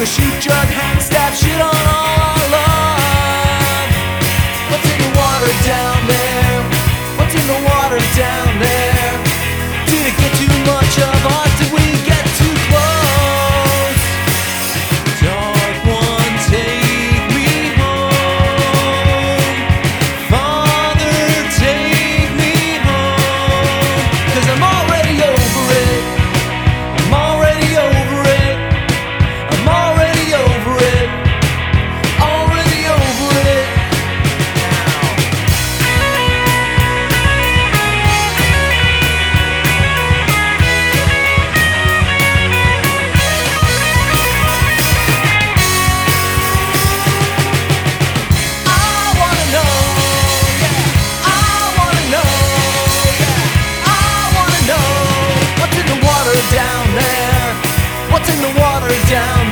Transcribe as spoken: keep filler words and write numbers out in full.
a shoot, drug, hang, stab, shit on all our love. What's in the water down there? What's in the water down there? Did it get too much of us? Did we get too close? Dark one, take me home. Father, take me home. 'Cause I'm already over it. I'm already over it. I'm already over it. Already over it. Down there, what's in the water down